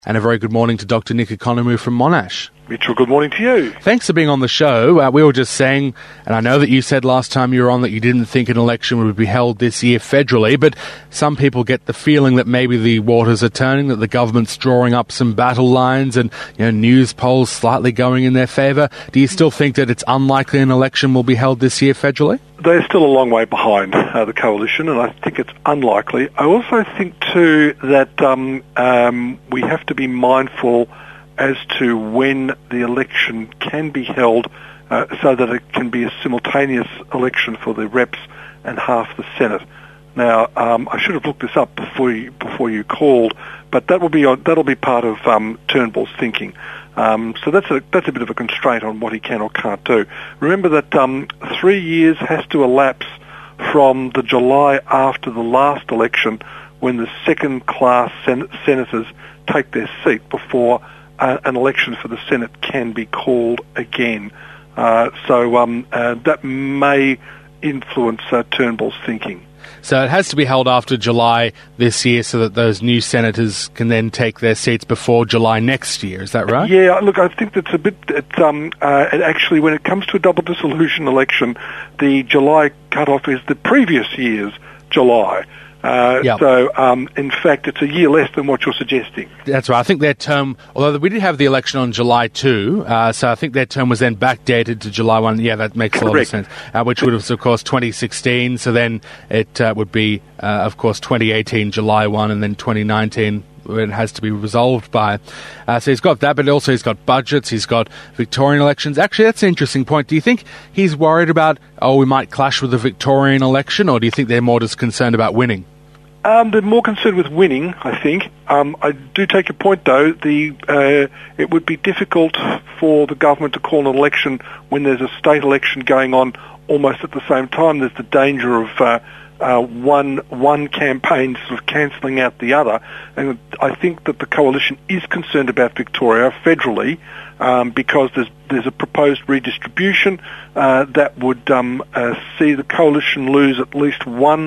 And a very good morning to Dr. Nick Economou from Monash. Mitchell, good morning to you. Thanks for being on the show. We were just saying, and I know that you said last time you were on that you didn't think an election would be held this year federally, but some people get the feeling that maybe the waters are turning, that the government's drawing up some battle lines and news polls slightly going in their favour. Do you still think that it's unlikely an election will be held this year federally? They're still a long way behind the coalition, and I think it's unlikely. I also think, too, that we have to be mindful as to when the election can be held so that it can be a simultaneous election for the reps and half the Senate. Now, I should have looked this up before you called, but that'll be part of Turnbull's thinking. So that's a bit of a constraint on what he can or can't do. Remember that 3 years has to elapse from the July after the last election, when the second-class senators take their seat, before an election for the Senate can be called again. So that may influence Turnbull's thinking. So it has to be held after July this year so that those new senators can then take their seats before July next year. Is that right? Yeah, look, I think that's a bit... actually, when it comes to a double dissolution election, the July cut-off is the previous year's July. Yep. So, in fact, it's a year less than what you're suggesting. That's right. I think their term, although we did have the election on July 2, so I think their term was then backdated to July 1. Yeah, that makes a lot of sense. Which would have, of course, 2016. So then it would be, of course, 2018, July 1, and then 2019, when it has to be resolved by. So he's got that, but also he's got budgets, he's got Victorian elections. Actually, that's an interesting point. Do you think he's worried about, we might clash with the Victorian election, or do you think they're more just concerned about winning? They're more concerned with winning, I think. I do take your point, though. It would be difficult for the government to call an election when there's a state election going on almost at the same time. There's the danger of one campaign sort of cancelling out the other. And I think that the coalition is concerned about Victoria federally because there's a proposed redistribution that would see the coalition lose at least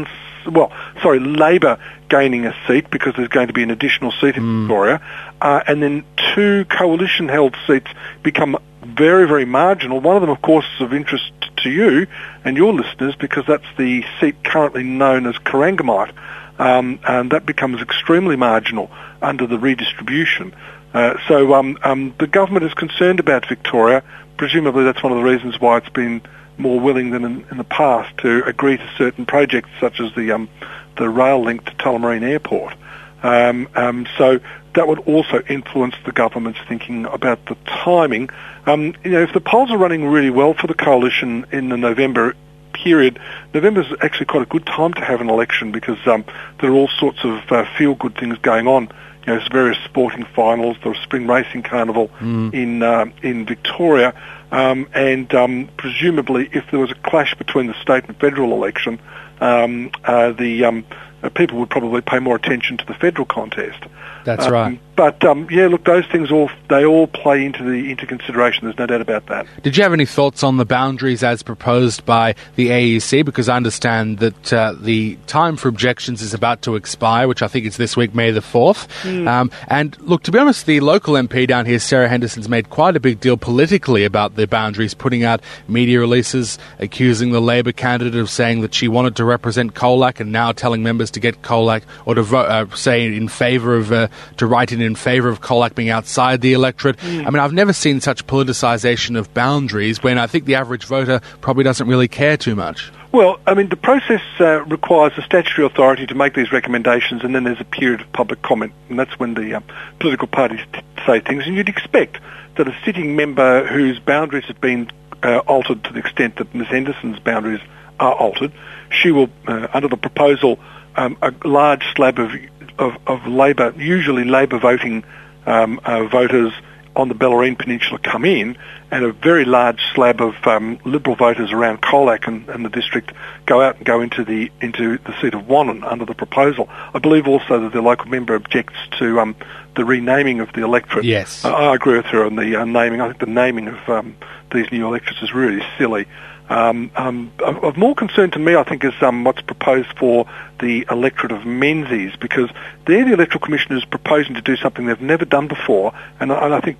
Labor gaining a seat because there's going to be an additional seat in Victoria, and then two coalition-held seats become very, very marginal. One of them, of course, is of interest to you and your listeners because that's the seat currently known as Corangamite, and that becomes extremely marginal under the redistribution. So the government is concerned about Victoria. Presumably that's one of the reasons why it's been more willing than in the past to agree to certain projects such as the rail link to Tullamarine Airport. So that would also influence the government's thinking about the timing. If the polls are running really well for the coalition in the November period, November's actually quite a good time to have an election because there are all sorts of feel-good things going on. There's various sporting finals, the spring racing carnival in Victoria, and presumably if there was a clash between the state and federal election, people would probably pay more attention to the federal contest. That's right. But look, those things all play into consideration. There's no doubt about that. Did you have any thoughts on the boundaries as proposed by the AEC? Because I understand that the time for objections is about to expire, which I think is this week, May the 4th. And look, to be honest, the local MP down here, Sarah Henderson's made quite a big deal politically about the boundaries, putting out media releases accusing the Labor candidate of saying that she wanted to represent Colac and now telling members to get Colac or to vote, say in favour of to write in favour of Colac being outside the electorate. I mean, I've never seen such politicisation of boundaries when I think the average voter probably doesn't really care too much. Well, I mean, the process requires the statutory authority to make these recommendations, and then there's a period of public comment, and that's when the political parties say things. And you'd expect that a sitting member whose boundaries have been altered to the extent that Ms Henderson's boundaries are altered, she will, under the proposal, a large slab of Labor, usually Labor voting voters on the Bellarine Peninsula come in, and a very large slab of Liberal voters around Colac and the district go out and go into the seat of Wannon under the proposal. I believe also that the local member objects to the renaming of the electorate. Yes. I agree with her on the naming. I think the naming of these new electorates is really silly. Of more concern to me, I think, is what's proposed for the electorate of Menzies, because there the Electoral Commission is proposing to do something they've never done before, and I think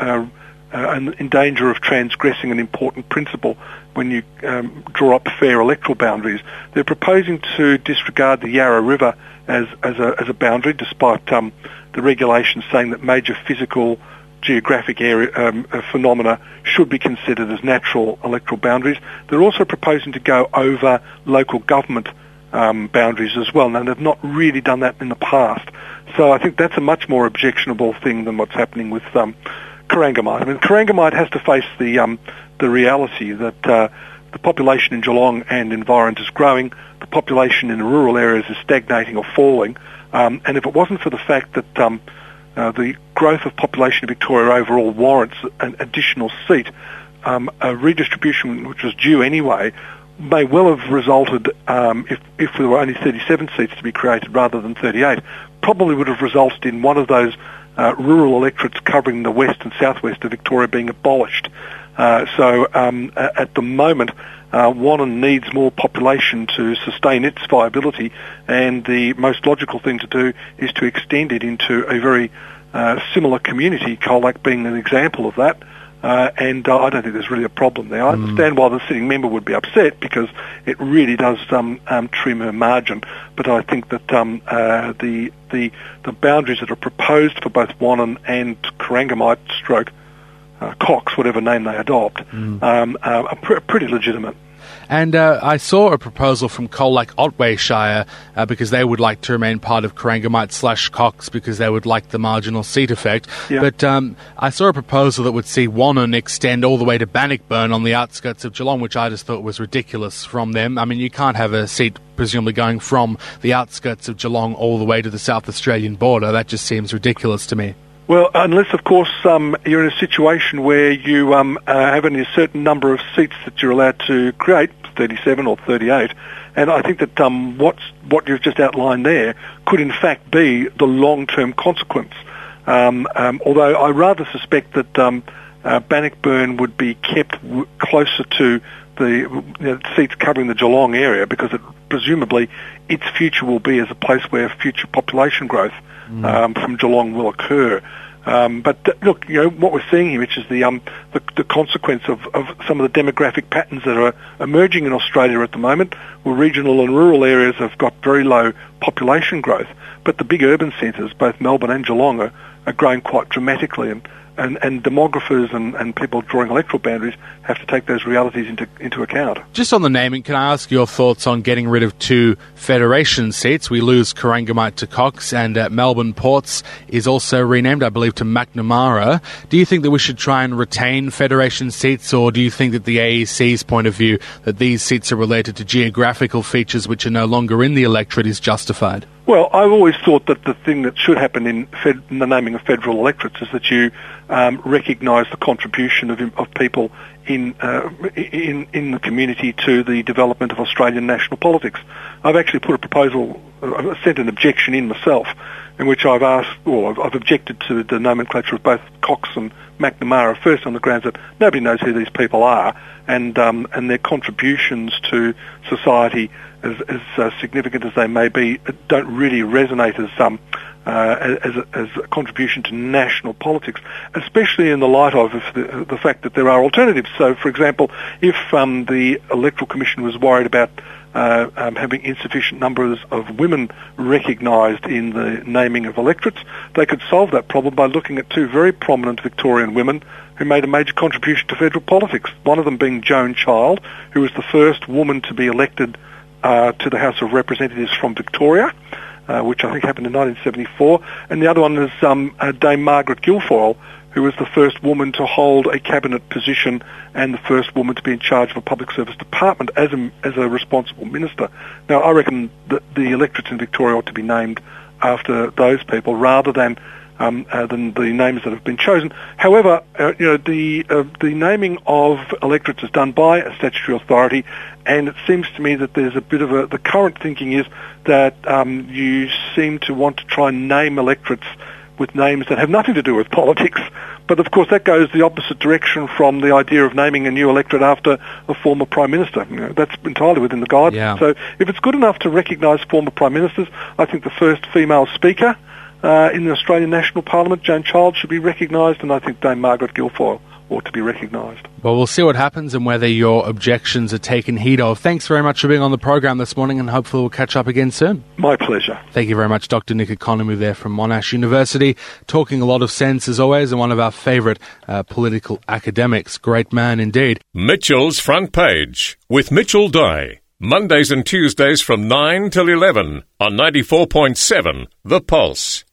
in danger of transgressing an important principle when you draw up fair electoral boundaries. They're proposing to disregard the Yarra River as a boundary, despite the regulations saying that major physical geographic area phenomena should be considered as natural electoral boundaries. They're also proposing to go over local government boundaries as well. Now, they've not really done that in the past. So I think that's a much more objectionable thing than what's happening with Corangamite. I mean, Corangamite has to face the reality that the population in Geelong and environs is growing, the population in the rural areas is stagnating or falling, and if it wasn't for the fact that the growth of population in Victoria overall warrants an additional seat, a redistribution which was due anyway may well have resulted, if there were only 37 seats to be created rather than 38, probably would have resulted in one of those rural electorates covering the west and southwest of Victoria being abolished. So at the moment, Wannon needs more population to sustain its viability, and the most logical thing to do is to extend it into a very similar community, Colac being an example of that. And I don't think there's really a problem there. I understand why the sitting member would be upset, because it really does trim her margin. But I think that the boundaries that are proposed for both Wannon and Corangamite stroke Cox, whatever name they adopt, are pretty legitimate. And I saw a proposal from Colac-Otway Shire because they would like to remain part of Corangamite/Cox because they would like the marginal seat effect. Yeah. But I saw a proposal that would see Wannon extend all the way to Bannockburn on the outskirts of Geelong, which I just thought was ridiculous from them. I mean, you can't have a seat presumably going from the outskirts of Geelong all the way to the South Australian border. That just seems ridiculous to me. Well, unless, of course, you're in a situation where you have only a certain number of seats that you're allowed to create, 37 or 38, and I think that what you've just outlined there could in fact be the long-term consequence. Although I rather suspect that Bannockburn would be kept closer to the seats covering the Geelong area, because presumably its future will be as a place where future population growth from Geelong will occur. But look, what we're seeing here, which is the consequence of some of the demographic patterns that are emerging in Australia at the moment, where regional and rural areas have got very low population growth, but the big urban centres, both Melbourne and Geelong, are growing quite dramatically, and demographers and people drawing electoral boundaries have to take those realities into account. Just on the naming, can I ask your thoughts on getting rid of 2 federation seats? We lose Corangamite to Cox, and Melbourne Ports is also renamed, I believe, to Macnamara. Do you think that we should try and retain federation seats, or do you think that the AEC's point of view that these seats are related to geographical features which are no longer in the electorate is justified? Well, I've always thought that the thing that should happen in the naming of federal electorates is that you recognise the contribution of people in the community to the development of Australian national politics. I've actually put a proposal, sent an objection in myself, in which I've objected to the nomenclature of both Cox and Macnamara, first on the grounds that nobody knows who these people are, and their contributions to society, as significant as they may be, don't really resonate as a contribution to national politics, especially in the light of the fact that there are alternatives. So, for example, if the Electoral Commission was worried about having insufficient numbers of women recognised in the naming of electorates, they could solve that problem by looking at 2 very prominent Victorian women who made a major contribution to federal politics, one of them being Joan Child, who was the first woman to be elected to the House of Representatives from Victoria, which I think happened in 1974, and the other one is Dame Margaret Guilfoyle, who was the first woman to hold a cabinet position and the first woman to be in charge of a public service department as a responsible minister. Now, I reckon that the electorates in Victoria ought to be named after those people rather than the names that have been chosen. However, the naming of electorates is done by a statutory authority, and it seems to me that there's a bit of the current thinking is that you seem to want to try and name electorates with names that have nothing to do with politics. But of course that goes the opposite direction from the idea of naming a new electorate after a former Prime Minister. That's entirely within the guidelines. Yeah. So if it's good enough to recognise former Prime Ministers, I think the first female Speaker in the Australian National Parliament, Jane Childs, should be recognised, and I think Dame Margaret Guilfoyle ought to be recognised. Well, we'll see what happens and whether your objections are taken heed of. Thanks very much for being on the program this morning, and hopefully we'll catch up again soon. My pleasure. Thank you very much, Dr. Nick Economou there from Monash University, talking a lot of sense as always, and one of our favourite political academics. Great man indeed. Mitchell's Front Page with Mitchell Dye. Mondays and Tuesdays from 9 till 11 on 94.7 The Pulse.